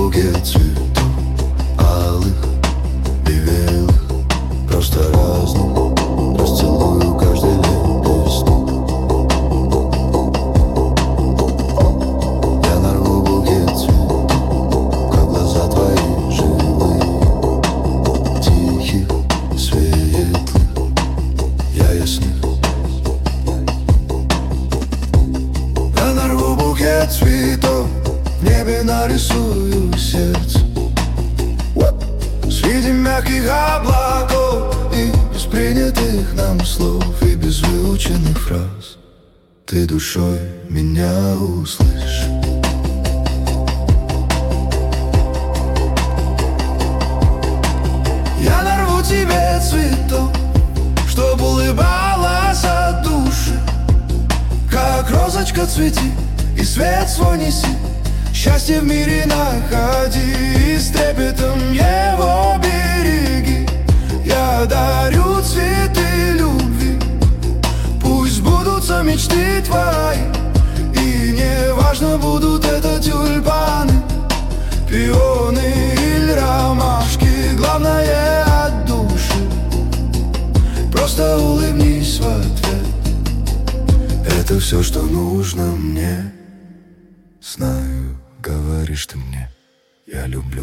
букет цветов, алых и белых, просто разных. Расцелую каждый лепесток. Я нарву букет цветов, как глаза твои живые, тихих, светлых, я ясных. Я нарву букет цветов, в небе нарисую сердце среди мягких облаков и без принятых нам слов и без выученных фраз. Ты душой меня услышь. Я нарву тебе цветов, чтоб улыбалась от души, как розочка цвети и свет свой неси. Счастье в мире находи и с трепетом его береги. Я дарю цветы любви, пусть сбудутся мечты твои. И не важно, будут это тюльпаны, пионы или ромашки. Главное от души, просто улыбнись в ответ. Это все, что нужно мне. Знаю, говоришь ты мне, я люблю.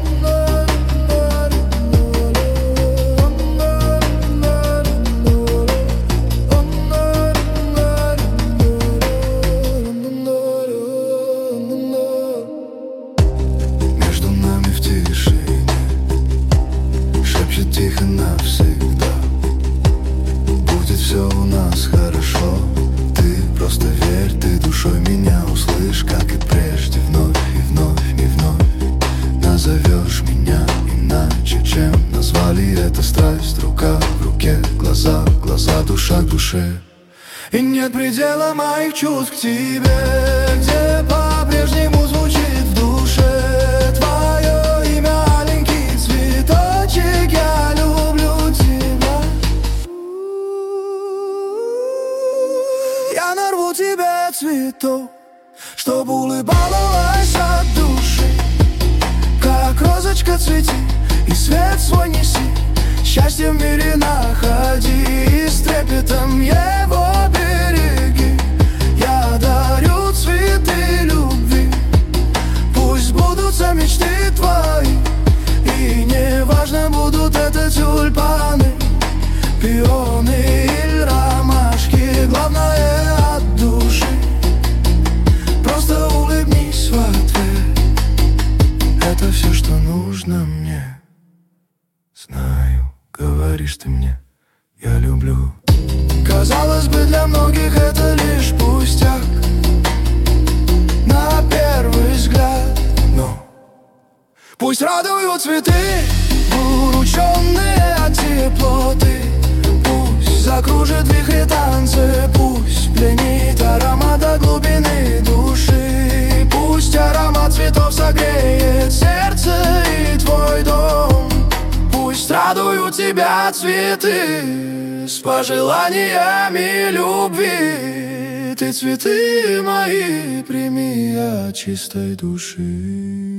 Между нами в тишине шепчет тихо навсегда. Будет все у нас хорошо. Ты просто верь, ты душой меня услышь, как и прежде, вновь и вновь и вновь. Назовешь меня иначе, чем назвали это страсть. Рука в руке, глаза в глаза, душа к душе. И нет предела моих чувств к тебе, где по-прежнему звучит в душе твое имя, маленький цветочек, я люблю тебя. Я нарву тебе цветов, чтоб улыбалась от души, как розочка цвети и свет свой неси. Счастье в мире находи и с трепетом его береги. Я дарю цветы любви, пусть сбудутся мечты твои. И не важно, будут это тюльпаны, пионы или ромашки. Главное от души, просто улыбнись в ответ. Это все, что нужно мне. Знаю, говоришь ты мне, я люблю. Казалось бы, для многих это лишь пустяк на первый взгляд, но пусть радуют цветы, вырученные от теплоты. Пусть закружит вихри танцы, пусть пленит аромат до глубины души. Пусть аромат цветов согреет сердце и твой дом. Пусть радуют тебя цветы с пожеланиями любви. Ты цветы мои прими от чистой души.